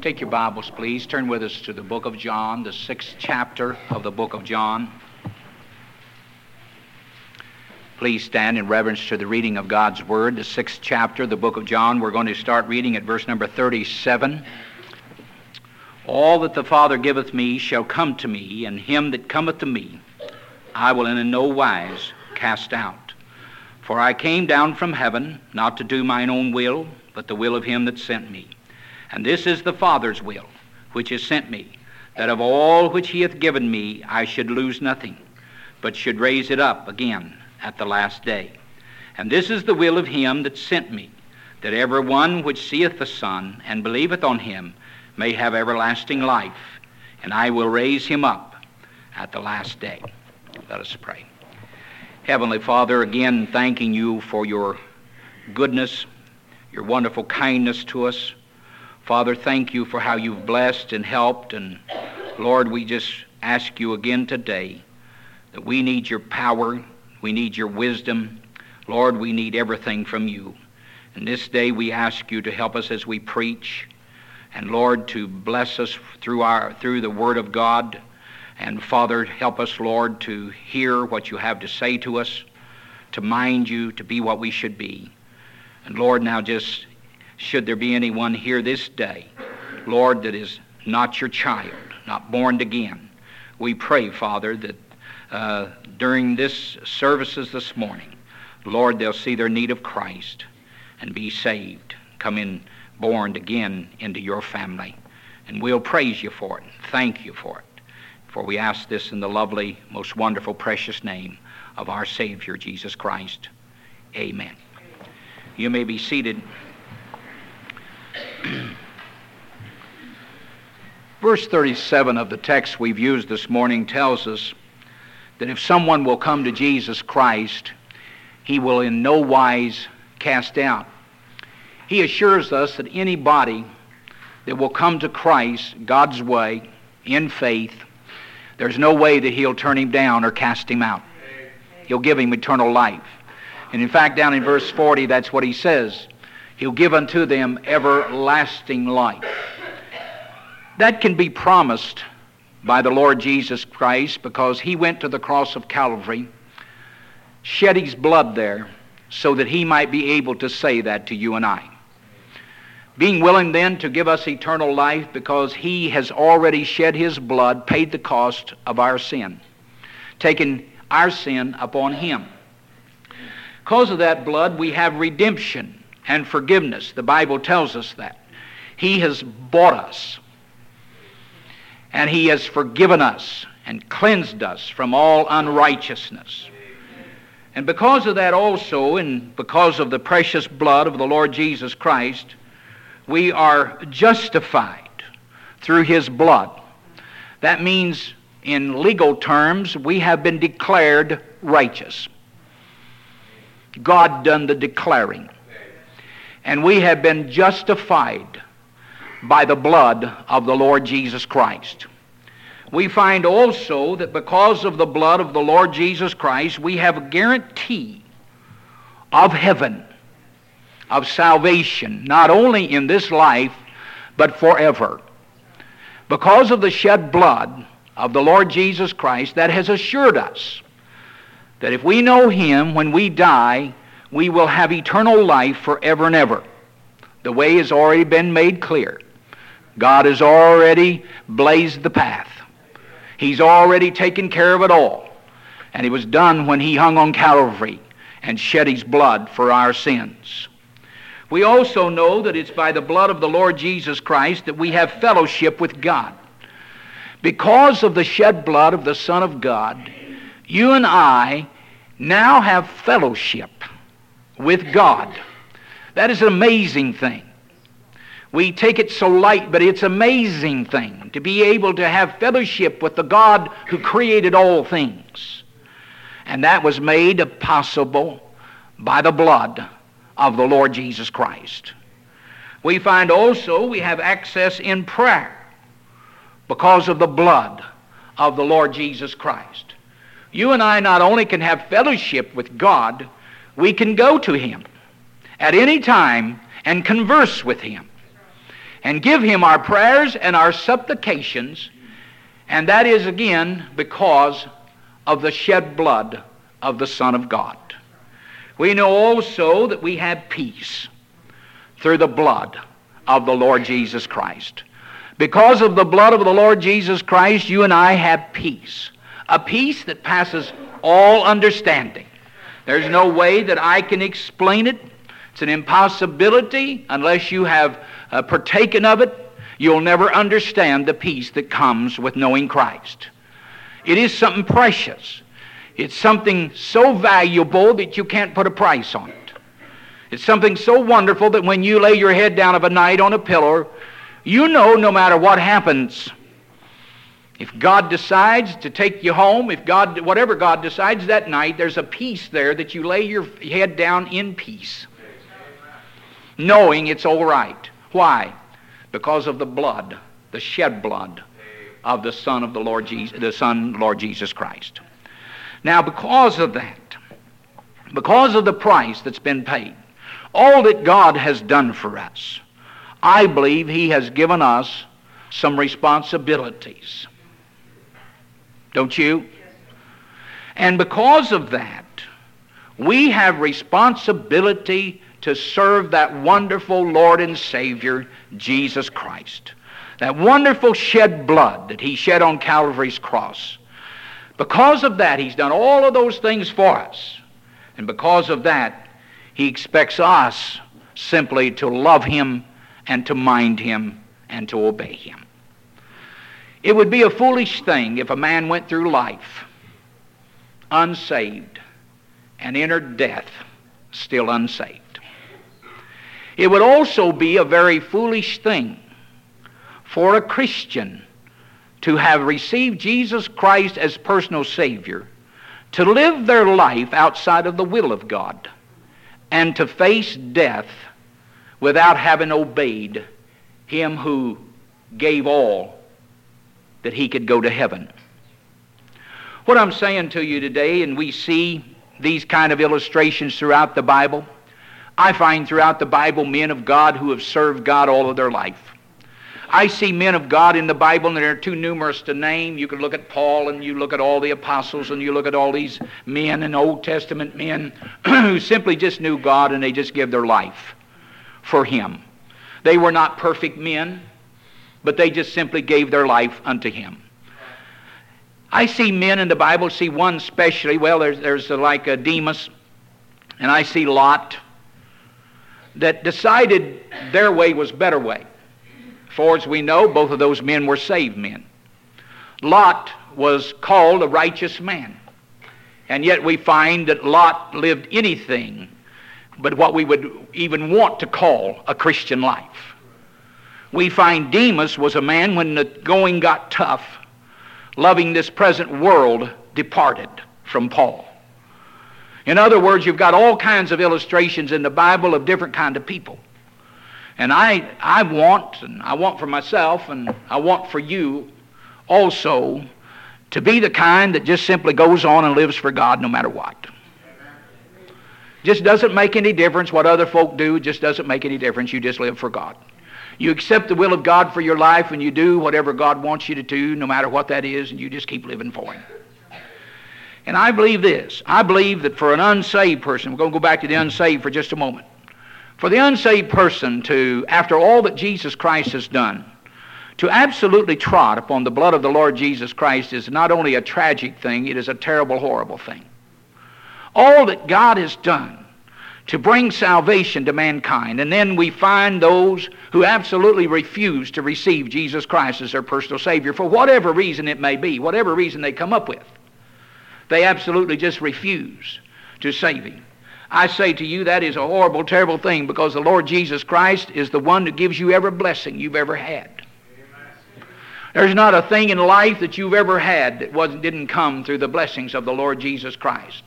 Take your Bibles, please. Turn with us to the book of John, the 6th chapter of the book of John. Please stand in reverence to the reading of God's Word, the 6th chapter of the book of John. We're going to start reading at verse number 37. All that the Father giveth me shall come to me, and him that cometh to me I will in no wise cast out. For I came down from heaven, not to do mine own will, but the will of him that sent me. And this is the Father's will, which has sent me, that of all which he hath given me I should lose nothing, but should raise it up again at the last day. And this is the will of him that sent me, that every one which seeth the Son and believeth on him may have everlasting life, and I will raise him up at the last day. Let us pray. Heavenly Father, again thanking you for your goodness, your wonderful kindness to us. Father, thank you for how you've blessed and helped, and Lord, we just ask you again today that we need your power, we need your wisdom. Lord, we need everything from you. And this day we ask you to help us as we preach, and Lord, to bless us through the Word of God. And Father, help us, Lord, to hear what you have to say to us, to mind you, to be what we should be. And Lord, now just should there be anyone here this day, Lord, that is not your child, not born again, we pray, Father, that during this services this morning, Lord, they'll see their need of Christ and be saved, come in born again into your family. And we'll praise you for it, thank you for it. For we ask this in the lovely, most wonderful, precious name of our Savior, Jesus Christ. Amen. You may be seated. Verse 37 of the text we've used this morning tells us that if someone will come to Jesus Christ, he will in no wise cast out. He assures us that anybody that will come to Christ God's way in faith, there's no way that he'll turn him down or cast him out. He'll give him eternal life. And in fact, down in verse 40, that's what he says. He'll give unto them everlasting life. That can be promised by the Lord Jesus Christ because he went to the cross of Calvary, shed his blood there so that he might be able to say that to you and I. Being willing then to give us eternal life because he has already shed his blood, paid the cost of our sin, taken our sin upon him. Because of that blood, we have redemption and forgiveness. The Bible tells us that. He has bought us, and he has forgiven us and cleansed us from all unrighteousness. And because of that also, and because of the precious blood of the Lord Jesus Christ, we are justified through his blood. That means, in legal terms, we have been declared righteous. God done the declaring. And we have been justified by the blood of the Lord Jesus Christ. We find also that because of the blood of the Lord Jesus Christ, we have a guarantee of heaven, of salvation, not only in this life, but forever. Because of the shed blood of the Lord Jesus Christ, that has assured us that if we know him, when we die, we will have eternal life forever and ever. The way has already been made clear. God has already blazed the path. He's already taken care of it all. And it was done when he hung on Calvary and shed his blood for our sins. We also know that it's by the blood of the Lord Jesus Christ that we have fellowship with God. Because of the shed blood of the Son of God, you and I now have fellowship with God. That is an amazing thing. We take it so light, but it's an amazing thing to be able to have fellowship with the God who created all things. And that was made possible by the blood of the Lord Jesus Christ. We find also we have access in prayer because of the blood of the Lord Jesus Christ. You and I not only can have fellowship with God, we can go to him at any time and converse with him. and give Him our prayers and our supplications, and that is again because of the shed blood of the Son of God. We know also that we have peace through the blood of the Lord Jesus Christ. Because of the blood of the Lord Jesus Christ, you and I have peace. A peace that passes all understanding. There's no way that I can explain it. It's an impossibility. Unless you have partaken of it, you'll never understand the peace that comes with knowing Christ. It is something precious. It's something so valuable that you can't put a price on it. It's something so wonderful that when you lay your head down of a night on a pillow, you know no matter what happens, if God decides to take you home, whatever God decides that night, there's a peace there that you lay your head down in peace, knowing it's all right. Why? Because of the blood, the shed blood of the Son of the Lord Jesus Christ. Now, because of that, because of the price that's been paid, all that God has done for us, I believe He has given us some responsibilities. Don't you? And because of that, we have responsibility to serve that wonderful Lord and Savior, Jesus Christ. That wonderful shed blood that He shed on Calvary's cross. Because of that, He's done all of those things for us. And because of that, He expects us simply to love Him and to mind Him and to obey Him. It would be a foolish thing if a man went through life unsaved and entered death still unsaved. It would also be a very foolish thing for a Christian to have received Jesus Christ as personal Savior, to live their life outside of the will of God, and to face death without having obeyed Him who gave all that he could go to heaven. What I'm saying to you today, and we see these kind of illustrations throughout the Bible, I find throughout the Bible men of God who have served God all of their life. I see men of God in the Bible, and they're too numerous to name. You can look at Paul, and you look at all the apostles, and you look at all these men and Old Testament men who simply just knew God, and they just gave their life for Him. They were not perfect men, but they just simply gave their life unto Him. I see men in the Bible, see one especially, well, there's like Demas, and I see Lot, that decided their way was better way. For as we know, both of those men were saved men. Lot was called a righteous man, and yet we find that Lot lived anything but what we would even want to call a Christian life. We find Demas was a man, when the going got tough, loving this present world, departed from Paul. In other words, you've got all kinds of illustrations in the Bible of different kind of people. And I want for myself, and I want for you also, to be the kind that just simply goes on and lives for God no matter what. Just doesn't make any difference what other folk do. It just doesn't make any difference. You just live for God. You accept the will of God for your life, and you do whatever God wants you to do, no matter what that is, and you just keep living for Him. And I believe this. I believe that for an unsaved person, we're going to go back to the unsaved for just a moment. For the unsaved person to, after all that Jesus Christ has done, to absolutely trot upon the blood of the Lord Jesus Christ is not only a tragic thing, it is a terrible, horrible thing. All that God has done to bring salvation to mankind, and then we find those who absolutely refuse to receive Jesus Christ as their personal Savior, for whatever reason it may be, whatever reason they come up with. They absolutely just refuse to save Him. I say to you, that is a horrible, terrible thing, because the Lord Jesus Christ is the one that gives you every blessing you've ever had. There's not a thing in life that you've ever had that didn't come through the blessings of the Lord Jesus Christ.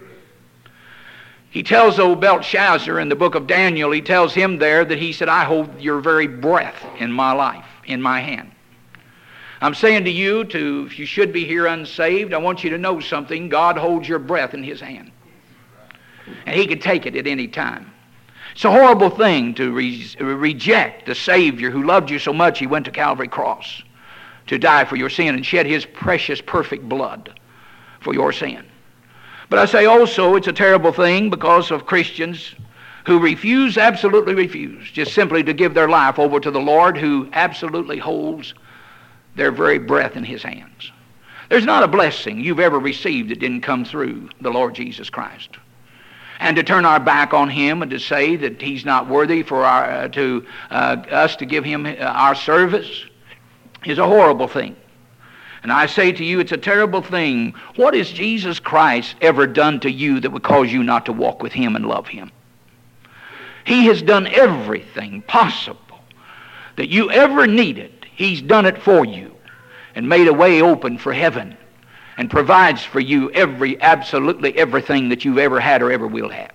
He tells old Belshazzar in the book of Daniel, he tells him there that he said, I hold your very breath in my life, in my hand. I'm saying to you, if you should be here unsaved, I want you to know something. God holds your breath in His hand. And He can take it at any time. It's a horrible thing to reject the Savior who loved you so much he went to Calvary cross to die for your sin and shed his precious, perfect blood for your sin. But I say also it's a terrible thing because of Christians who refuse, absolutely refuse, just simply to give their life over to the Lord, who absolutely holds their very breath in his hands. There's not a blessing you've ever received that didn't come through the Lord Jesus Christ. And to turn our back on him and to say that he's not worthy for us to give him our service is a horrible thing. And I say to you, it's a terrible thing. What has Jesus Christ ever done to you that would cause you not to walk with him and love him? He has done everything possible that you ever needed. He's done it for you and made a way open for heaven and provides for you absolutely everything that you've ever had or ever will have.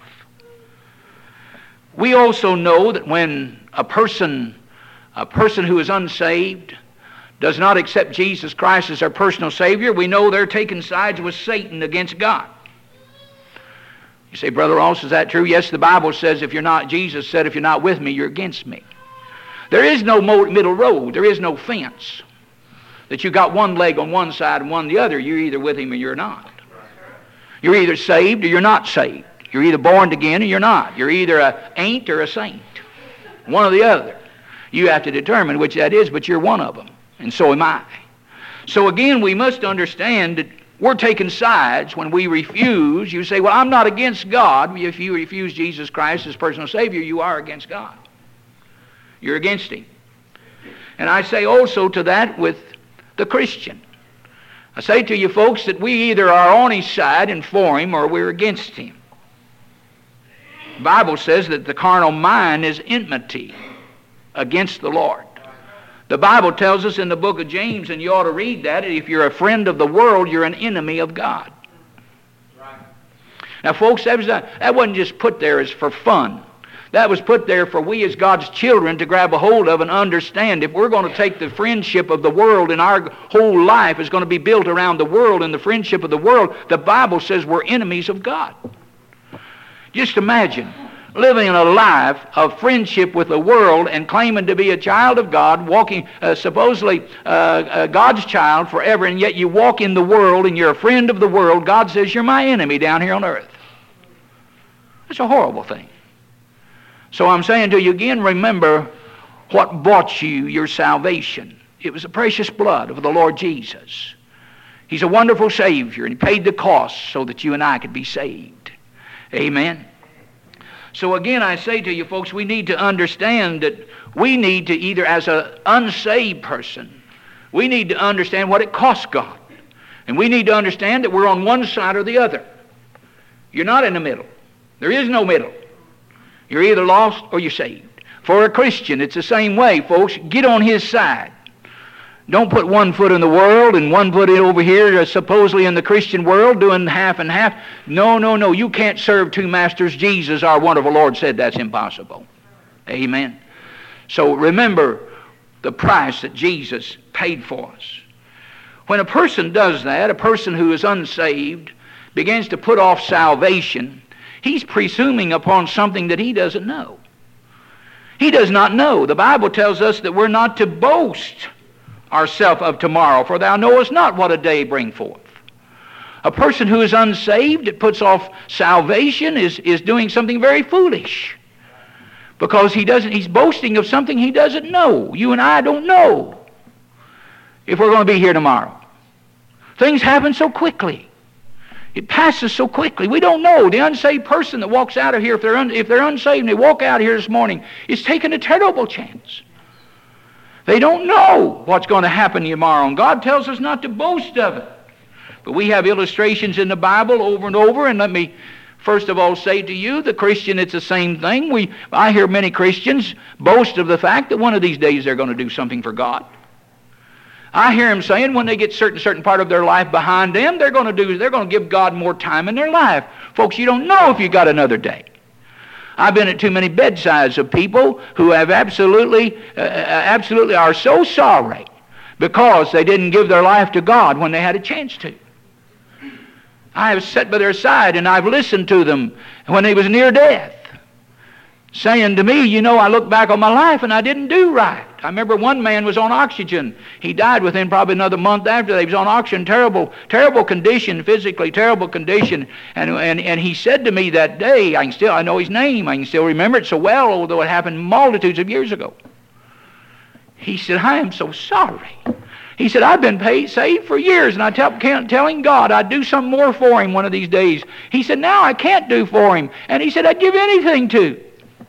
We also know that when a person who is unsaved does not accept Jesus Christ as their personal Savior, we know they're taking sides with Satan against God. You say, Brother Ross, is that true? Yes, the Bible says Jesus said, if you're not with me, you're against me. There is no middle road. There is no fence that you got one leg on one side and one the other. You're either with him or you're not. You're either saved or you're not saved. You're either born again or you're not. You're either an ain't or a saint. One or the other. You have to determine which that is, but you're one of them. And so am I. So again, we must understand that we're taking sides when we refuse. You say, well, I'm not against God. If you refuse Jesus Christ as personal Savior, you are against God. You're against him. And I say also to that with the Christian. I say to you folks that we either are on his side and for him or we're against him. The Bible says that the carnal mind is enmity against the Lord. The Bible tells us in the book of James, and you ought to read that, if you're a friend of the world, you're an enemy of God. Right. Now, folks, that wasn't just put there as for fun. That was put there for we as God's children to grab a hold of and understand. If we're going to take the friendship of the world and our whole life is going to be built around the world and the friendship of the world, the Bible says we're enemies of God. Just imagine living in a life of friendship with the world and claiming to be a child of God, walking supposedly God's child forever, and yet you walk in the world and you're a friend of the world. God says you're my enemy down here on earth. It's a horrible thing. So I'm saying to you again, remember what bought you your salvation. It was the precious blood of the Lord Jesus. He's a wonderful Savior, and he paid the cost so that you and I could be saved. Amen. So again, I say to you folks, we need to understand that we need to either, as an unsaved person, we need to understand what it costs God. And we need to understand that we're on one side or the other. You're not in the middle. There is no middle. You're either lost or you're saved. For a Christian, it's the same way, folks. Get on his side. Don't put one foot in the world and one foot over here, supposedly in the Christian world, doing half and half. No, no, no. You can't serve two masters. Jesus, our wonderful Lord, said that's impossible. Amen. So remember the price that Jesus paid for us. When a person does that, a person who is unsaved begins to put off salvation, he's presuming upon something that he doesn't know. He does not know. The Bible tells us that we're not to boast ourselves of tomorrow, for thou knowest not what a day bring forth. A person who is unsaved, that puts off salvation, is doing something very foolish, because he's boasting of something he doesn't know. You and I don't know if we're going to be here tomorrow. Things happen so quickly. It passes so quickly. We don't know. The unsaved person that walks out of here, if they're unsaved and they walk out of here this morning, is taking a terrible chance. They don't know what's going to happen tomorrow, and God tells us not to boast of it. But we have illustrations in the Bible over and over, and let me first of all say to you, the Christian, it's the same thing. I hear many Christians boast of the fact that one of these days they're going to do something for God. I hear them saying when they get certain part of their life behind them, they're going to give God more time in their life. Folks, you don't know if you got another day. I've been at too many bedsides of people who have absolutely are so sorry because they didn't give their life to God when they had a chance to. I have sat by their side and I've listened to them when they was near death. saying to me, you know, I look back on my life and I didn't do right. I remember one man was on oxygen. He died within probably another month after that. He was on oxygen, terrible condition, physically terrible condition. And he said to me that day, I know his name, I can still remember it so well, although it happened multitudes of years ago. He said, I am so sorry. He said, I've been saved for years, and I kept telling God I'd do something more for him one of these days. He said, now I can't do for him. And he said, I'd give anything to.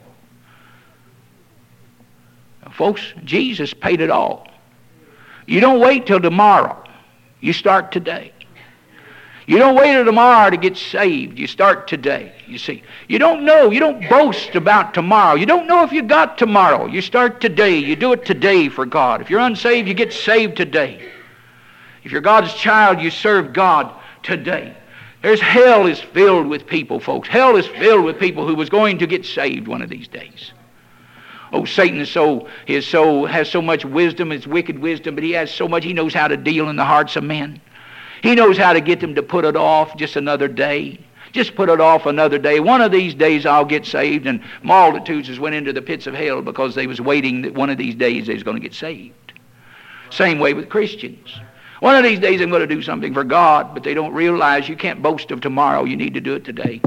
Folks, Jesus paid it all. You don't wait till tomorrow. You start today. You don't wait till tomorrow to get saved. You start today, you see. You don't know. You don't boast about tomorrow. You don't know if you got tomorrow. You start today. You do it today for God. If you're unsaved, you get saved today. If you're God's child, you serve God today. Hell is filled with people, folks. Hell is filled with people who was going to get saved one of these days. Oh, Satan has so much wisdom, his wicked wisdom, but he has so much, he knows how to deal in the hearts of men. He knows how to get them to put it off just another day. Just put it off another day. One of these days I'll get saved, and multitudes has went into the pits of hell because they was waiting that one of these days they was going to get saved. Same way with Christians. One of these days I'm going to do something for God, but they don't realize you can't boast of tomorrow. You need to do it today.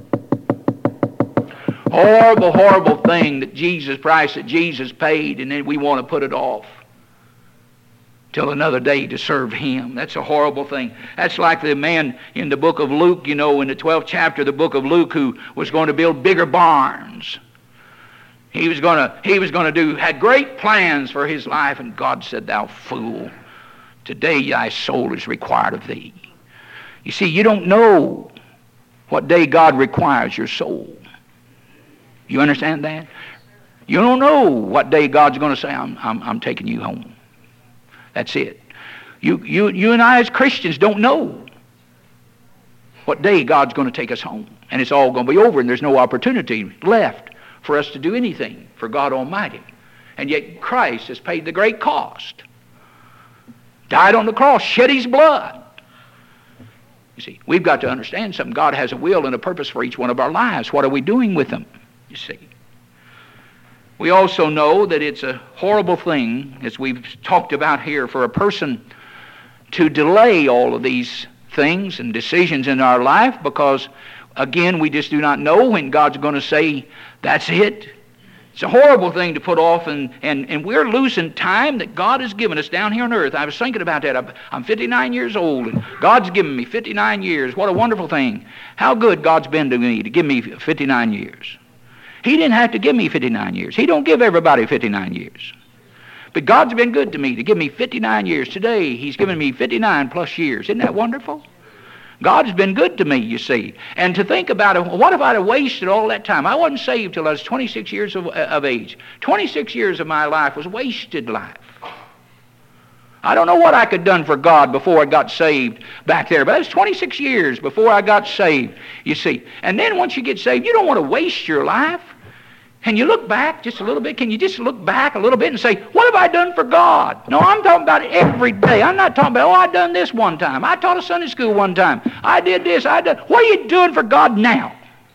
Horrible, horrible thing price that Jesus paid, and then we want to put it off till another day to serve him. That's a horrible thing. That's like the man in the book of Luke, you know, in the 12th chapter of the book of Luke, who was going to build bigger barns. He had great plans for his life, and God said, thou fool, today thy soul is required of thee. You see, you don't know what day God requires your soul. You understand that? You don't know what day God's going to say, I'm taking you home. That's it. You and I as Christians don't know what day God's going to take us home. And it's all going to be over, and there's no opportunity left for us to do anything for God Almighty. And yet Christ has paid the great cost. Died on the cross, shed his blood. You see, we've got to understand something. God has a will and a purpose for each one of our lives. What are we doing with them? You see. We also know that it's a horrible thing, as we've talked about here, for a person to delay all of these things and decisions in our life because, again, we just do not know when God's going to say, that's it. It's a horrible thing to put off, and we're losing time that God has given us down here on earth. I was thinking about that. I'm 59 years old, and God's given me 59 years. What a wonderful thing. How good God's been to me to give me 59 years. He didn't have to give me 59 years. He don't give everybody 59 years. But God's been good to me to give me 59 years. Today, he's given me 59 plus years. Isn't that wonderful? God's been good to me, you see. And to think about it, what if I'd have wasted all that time? I wasn't saved till I was 26 years of age. 26 years of my life was wasted life. I don't know what I could have done for God before I got saved back there, but that was 26 years before I got saved, you see. And then once you get saved, you don't want to waste your life. And you look back just a little bit. Can you just look back a little bit and say, what have I done for God? No, I'm talking about it every day. I'm not talking about, I done this one time. I taught a Sunday school one time. I did this. What are you doing for God now?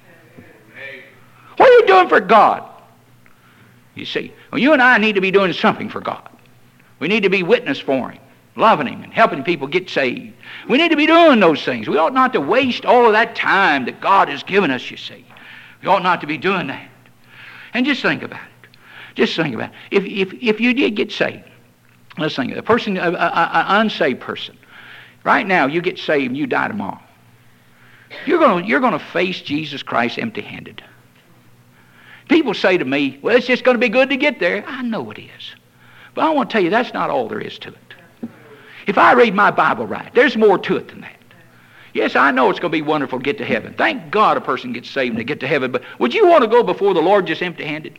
What are you doing for God? You see, well, you and I need to be doing something for God. We need to be witness for him, loving him, and helping people get saved. We need to be doing those things. We ought not to waste all of that time that God has given us, you see. We ought not to be doing that. And just think about it. Just think about it. If you did get saved, let's think of it. A person, an unsaved person, right now you get saved and you die tomorrow. You're going to face Jesus Christ empty-handed. People say to me, well, it's just going to be good to get there. I know it is. But I want to tell you, that's not all there is to it. If I read my Bible right, there's more to it than that. Yes, I know it's going to be wonderful to get to heaven. Thank God a person gets saved and they get to heaven. But would you want to go before the Lord just empty-handed?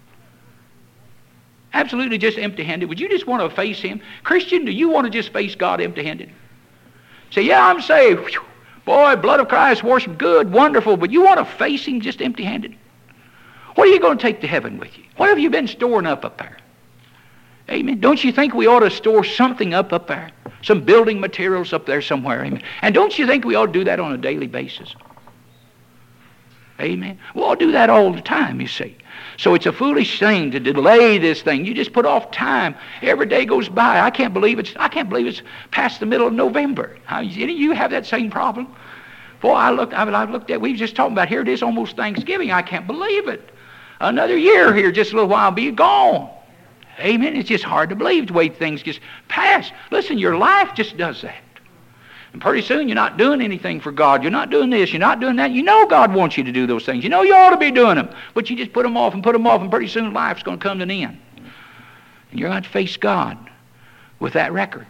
Absolutely just empty-handed. Would you just want to face him? Christian, do you want to just face God empty-handed? Say, yeah, I'm saved. Whew. Boy, blood of Christ, worship, good, wonderful. But you want to face him just empty-handed? What are you going to take to heaven with you? What have you been storing up there? Amen. Don't you think we ought to store something up there? Some building materials up there somewhere. Amen. And don't you think we ought to do that on a daily basis? Amen. We ought to do that all the time, you see. So it's a foolish thing to delay this thing. You just put off time. Every day goes by. I can't believe it's past the middle of November. You have that same problem? Boy, I looked at, we were just talking about, here it is almost Thanksgiving. I can't believe it. Another year here, just a little while, be gone. Amen. It's just hard to believe the way things just pass. Listen, your life just does that. And pretty soon you're not doing anything for God. You're not doing this. You're not doing that. You know God wants you to do those things. You know you ought to be doing them. But you just put them off, and pretty soon life's going to come to an end. And you're going to face God with that record.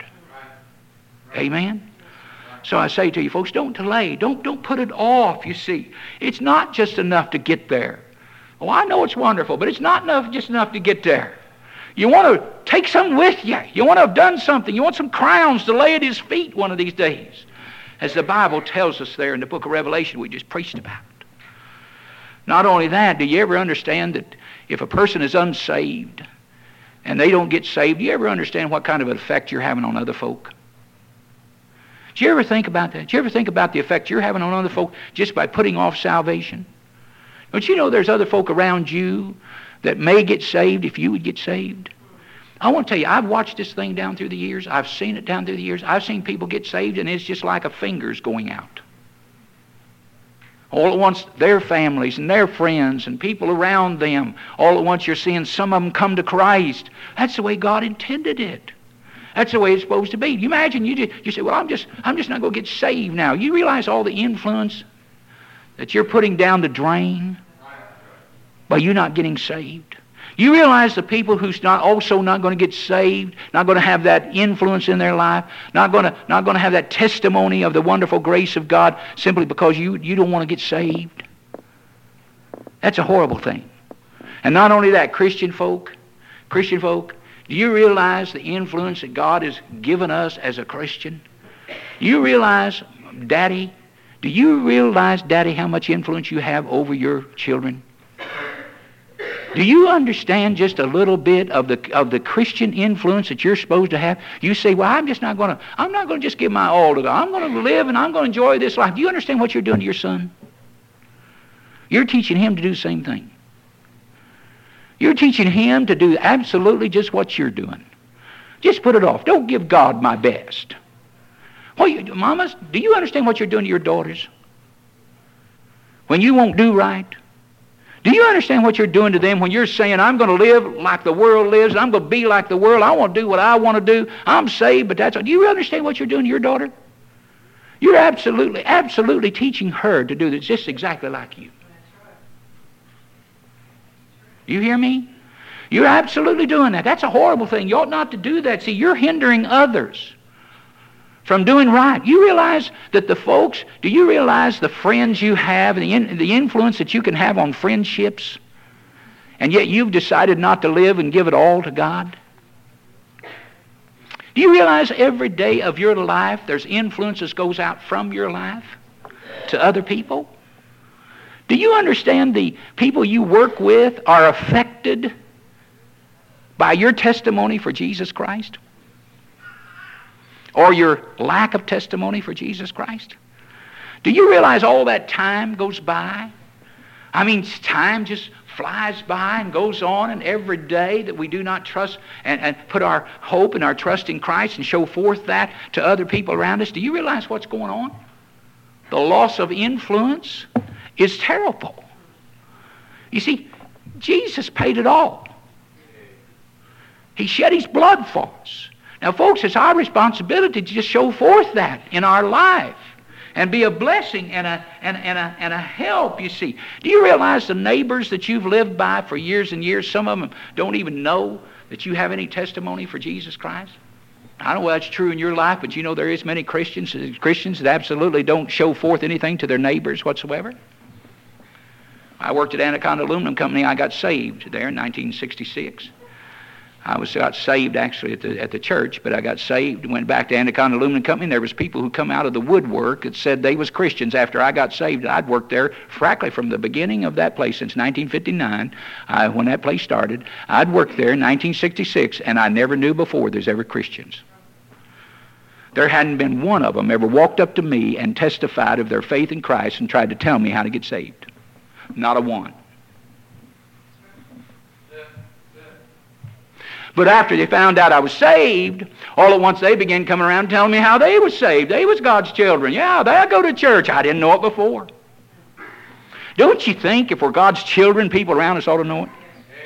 Amen? So I say to you folks, don't delay. Don't put it off, you see. It's not just enough to get there. Oh, I know it's wonderful, but it's not just enough to get there. You want to take something with you. You want to have done something. You want some crowns to lay at His feet one of these days. As the Bible tells us there in the book of Revelation we just preached about. Not only that, do you ever understand that if a person is unsaved and they don't get saved, do you ever understand what kind of an effect you're having on other folk? Do you ever think about that? Do you ever think about the effect you're having on other folk just by putting off salvation? Don't you know there's other folk around you that may get saved if you would get saved? I want to tell you, I've watched this thing down through the years. I've seen it down through the years. I've seen people get saved, and it's just like a finger's going out. All at once, their families and their friends and people around them, all at once you're seeing some of them come to Christ. That's the way God intended it. That's the way it's supposed to be. You imagine, you say, well, I'm just not going to get saved now. You realize all the influence that you're putting down the drain by you not getting saved? You realize the people who's not going to get saved, not going to have that influence in their life, not going to have that testimony of the wonderful grace of God simply because you don't want to get saved? That's a horrible thing. And not only that, Christian folk, do you realize the influence that God has given us as a Christian? You realize, Daddy, do you realize, Daddy, how much influence you have over your children? Do you understand just a little bit of the Christian influence that you're supposed to have? You say, well, I'm not going to just give my all to God. I'm going to live and I'm going to enjoy this life. Do you understand what you're doing to your son? You're teaching him to do the same thing. You're teaching him to do absolutely just what you're doing. Just put it off. Don't give God my best. Well, mamas, do you understand what you're doing to your daughters? When you won't do right? Do you understand what you're doing to them when you're saying, I'm going to live like the world lives, I'm going to be like the world, I want to do what I want to do, I'm saved, but that's all. Do you understand what you're doing to your daughter? You're absolutely teaching her to do this just exactly like you. You hear me? You're absolutely doing that. That's a horrible thing. You ought not to do that. See, you're hindering others from doing right. You realize that do you realize the friends you have, the influence that you can have on friendships, and yet you've decided not to live and give it all to God? Do you realize every day of your life there's influence that goes out from your life to other people? Do you understand the people you work with are affected by your testimony for Jesus Christ? Or your lack of testimony for Jesus Christ? Do you realize all that time goes by? I mean, time just flies by and goes on, and every day that we do not trust and put our hope and our trust in Christ and show forth that to other people around us, do you realize what's going on? The loss of influence is terrible. You see, Jesus paid it all. He shed His blood for us. Now, folks, it's our responsibility to just show forth that in our life and be a blessing and a help, you see. Do you realize the neighbors that you've lived by for years and years, some of them don't even know that you have any testimony for Jesus Christ? I don't know whether that's true in your life, but you know there is many Christians that absolutely don't show forth anything to their neighbors whatsoever. I worked at Anaconda Aluminum Company. I got saved there in 1966. I got saved actually at the church, but I got saved, went back to Anaconda Aluminum Company, and there was people who come out of the woodwork that said they was Christians after I got saved. I'd worked there, frankly, from the beginning of that place since 1959, when that place started. I'd worked there in 1966, and I never knew before there's ever Christians. There hadn't been one of them ever walked up to me and testified of their faith in Christ and tried to tell me how to get saved. Not a one. But after they found out I was saved, all at once they began coming around telling me how they was saved. They was God's children. Yeah, they go to church. I didn't know it before. Don't you think if we're God's children, people around us ought to know it?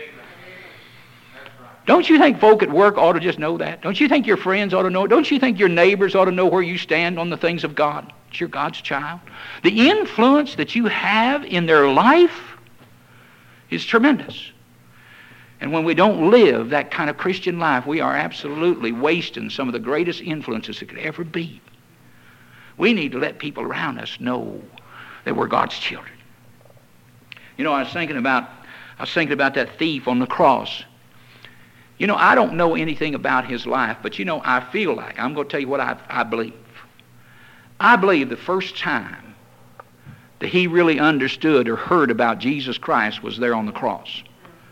Don't you think folk at work ought to just know that? Don't you think your friends ought to know it? Don't you think your neighbors ought to know where you stand on the things of God? That you're God's child. The influence that you have in their life is tremendous. And when we don't live that kind of Christian life, we are absolutely wasting some of the greatest influences that could ever be. We need to let people around us know that we're God's children. You know, I was thinking about that thief on the cross. You know, I don't know anything about his life, but you know, I feel like, I'm going to tell you what I believe. I believe the first time that he really understood or heard about Jesus Christ was there on the cross.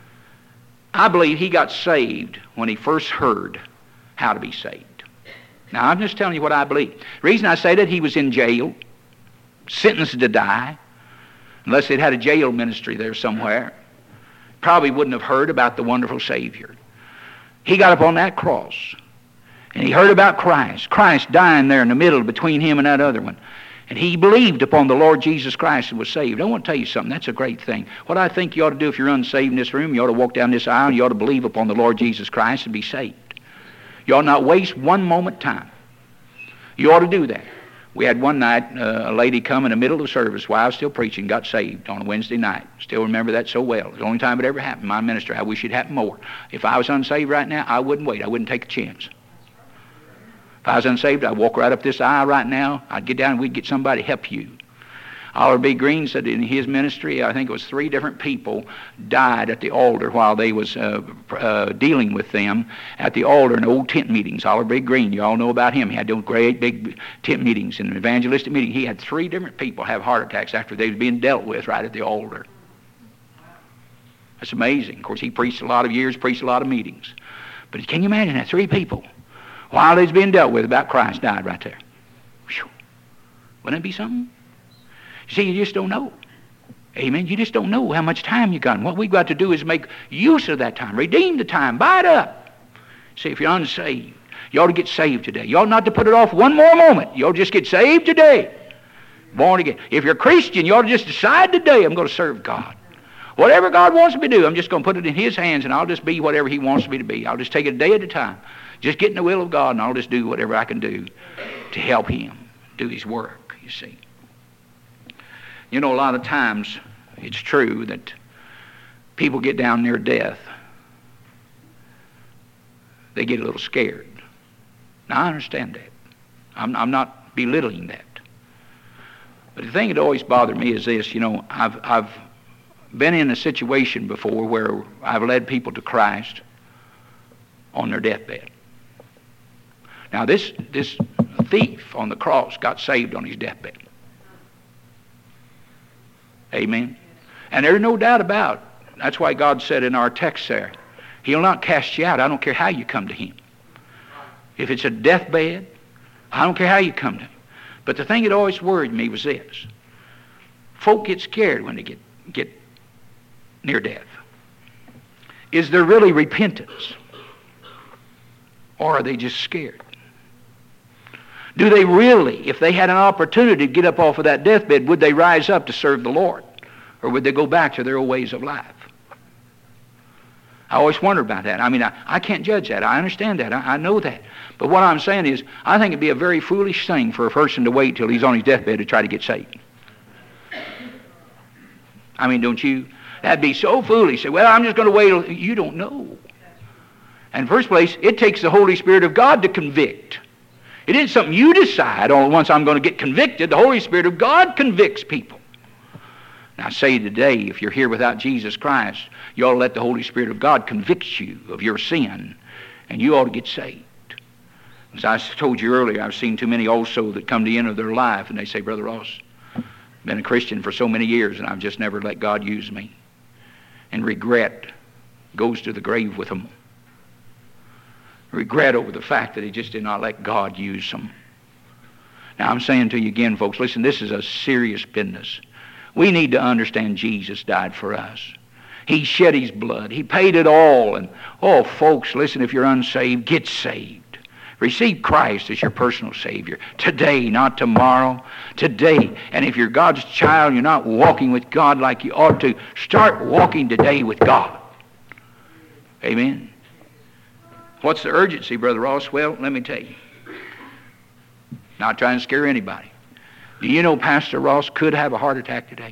I believe he got saved when he first heard how to be saved. Now, I'm just telling you what I believe. The reason I say that, he was in jail, sentenced to die. Unless they'd had a jail ministry there somewhere, probably wouldn't have heard about the wonderful Savior. He got up on that cross, and he heard about Christ dying there in the middle between him and that other one. And he believed upon the Lord Jesus Christ and was saved. I want to tell you something. That's a great thing. What I think you ought to do if you're unsaved in this room, you ought to walk down this aisle and you ought to believe upon the Lord Jesus Christ and be saved. You ought not waste one moment time. You ought to do that. We had one night a lady come in the middle of the service while I was still preaching, got saved on a Wednesday night. Still remember that so well. It's the only time it ever happened in my ministry. I wish it happened more. If I was unsaved right now, I wouldn't wait. I wouldn't take a chance. If I was unsaved, I'd walk right up this aisle right now. I'd get down and we'd get somebody to help you. Oliver B. Green said in his ministry, I think it was 3 different people died at the altar while they was dealing with them at the altar in old tent meetings. Oliver B. Green, you all know about him. He had those great big tent meetings and evangelistic meetings. He had 3 different people have heart attacks after they was being dealt with right at the altar. That's amazing. Of course, he preached a lot of years, preached a lot of meetings. But can you imagine that 3 people, while they was being dealt with about Christ, died right there? Whew. Wouldn't it be something? You see, you just don't know. Amen. You just don't know how much time you got. And what we've got to do is make use of that time. Redeem the time. Buy it up. See, if you're unsaved, you ought to get saved today. You ought not to put it off one more moment. You ought to just get saved today. Born again. If you're a Christian, you ought to just decide today, I'm going to serve God. Whatever God wants me to do, I'm just going to put it in His hands, and I'll just be whatever He wants me to be. I'll just take it a day at a time. Just get in the will of God, and I'll just do whatever I can do to help Him do His work, you see. You know, a lot of times it's true that people get down near death. They get a little scared. Now, I understand that. I'm not belittling that. But the thing that always bothered me is this. You know, I've been in a situation before where I've led people to Christ on their deathbed. Now, this thief on the cross got saved on his deathbed. Amen. And there's no doubt about it. That's why God said in our text there, He'll not cast you out. I don't care how you come to Him. If it's a deathbed, I don't care how you come to Him. But the thing that always worried me was this. Folk get scared when they get near death. Is there really repentance? Or are they just scared? Do they really, if they had an opportunity to get up off of that deathbed, would they rise up to serve the Lord? Or would they go back to their old ways of life? I always wonder about that. I mean, I can't judge that. I understand that. I know that. But what I'm saying is, I think it'd be a very foolish thing for a person to wait till he's on his deathbed to try to get saved. I mean, don't you? That'd be so foolish. Say, well, I'm just going to wait till... You don't know. And in the first place, it takes the Holy Spirit of God to convict. It isn't something you decide, oh, once I'm going to get convicted. The Holy Spirit of God convicts people. Now, I say today, if you're here without Jesus Christ, you ought to let the Holy Spirit of God convict you of your sin, and you ought to get saved. As I told you earlier, I've seen too many also that come to the end of their life, and they say, Brother Ross, I've been a Christian for so many years, and I've just never let God use me. And regret goes to the grave with them. Regret over the fact that he just did not let God use them. Now, I'm saying to you again, folks, listen, this is a serious business. We need to understand Jesus died for us. He shed His blood. He paid it all. And, oh, folks, listen, if you're unsaved, get saved. Receive Christ as your personal Savior. Today, not tomorrow. Today. And if you're God's child, you're not walking with God like you ought to, start walking today with God. Amen. What's the urgency, Brother Ross? Well, let me tell you. Not trying to scare anybody. Do you know Pastor Ross could have a heart attack today?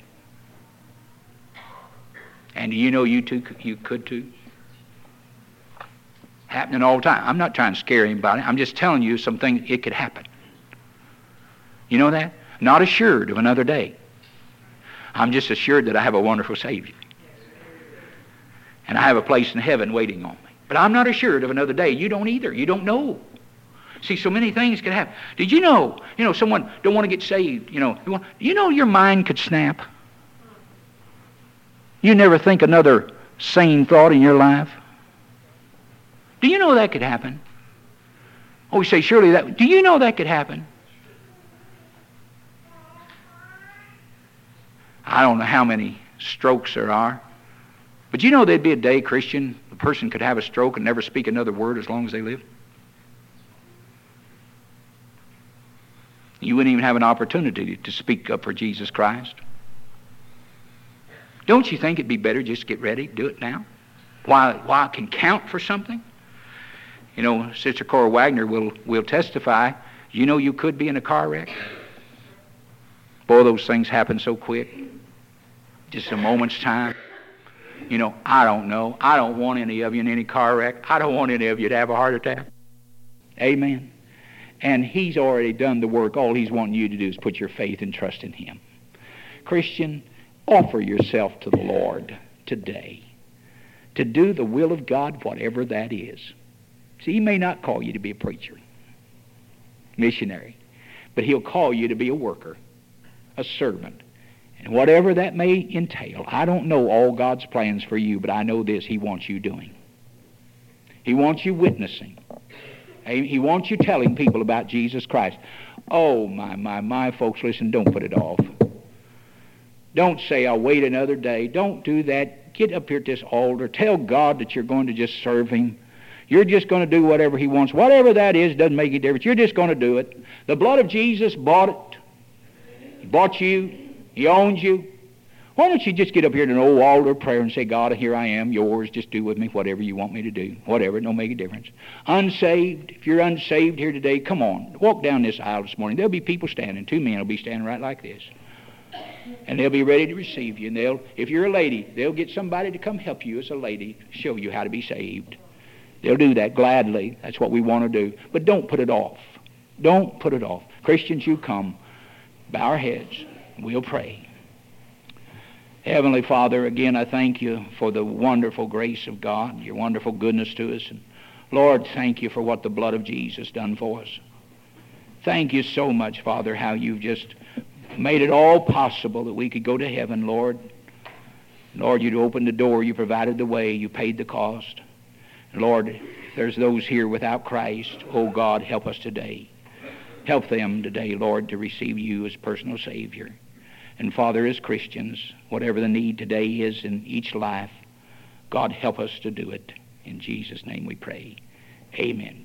And do you know you could too? Happening all the time. I'm not trying to scare anybody. I'm just telling you something, it could happen. You know that? Not assured of another day. I'm just assured that I have a wonderful Savior. And I have a place in heaven waiting on me. But I'm not assured of another day. You don't either. You don't know. See, so many things could happen. Did you know, someone don't want to get saved, your mind could snap. You never think another sane thought in your life. Do you know that could happen? Oh, we say, surely that, do you know that could happen? I don't know how many strokes there are. But you know there'd be a day, Christian, a person could have a stroke and never speak another word as long as they live? You wouldn't even have an opportunity to speak up for Jesus Christ. Don't you think it'd be better just get ready, do it now? While I can count for something? Sister Cora Wagner will testify, you could be in a car wreck. Boy, those things happen so quick. Just a moment's time. I don't know. I don't want any of you in any car wreck. I don't want any of you to have a heart attack. Amen. And He's already done the work. All He's wanting you to do is put your faith and trust in Him. Christian, offer yourself to the Lord today to do the will of God, whatever that is. See, He may not call you to be a preacher, missionary, but He'll call you to be a worker, a servant. And whatever that may entail, I don't know all God's plans for you, but I know this, He wants you doing. He wants you witnessing. He wants you telling people about Jesus Christ. Oh, my, folks, listen, don't put it off. Don't say, I'll wait another day. Don't do that. Get up here at this altar. Tell God that you're going to just serve Him. You're just going to do whatever He wants. Whatever that is, doesn't make any difference. You're just going to do it. The blood of Jesus bought it. He bought you. He owns you. Why don't you just get up here to an old altar of prayer and say, God, here I am, yours. Just do with me whatever you want me to do. Whatever, it don't make a difference. Unsaved, if you're unsaved here today, come on. Walk down this aisle this morning. There'll be people standing. 2 men will be standing right like this. And they'll be ready to receive you. And if you're a lady, they'll get somebody to come help you as a lady, show you how to be saved. They'll do that gladly. That's what we want to do. But don't put it off. Don't put it off. Christians, you come. Bow our heads. We'll pray. Heavenly Father, again, I thank You for the wonderful grace of God, Your wonderful goodness to us. And Lord, thank You for what the blood of Jesus done for us. Thank You so much, Father, how You've just made it all possible that we could go to heaven, Lord. Lord, You'd opened the door, You provided the way, You paid the cost. And Lord, if there's those here without Christ, oh God, help us today. Help them today, Lord, to receive You as personal Savior. And Father, as Christians, whatever the need today is in each life, God, help us to do it. In Jesus' name we pray. Amen.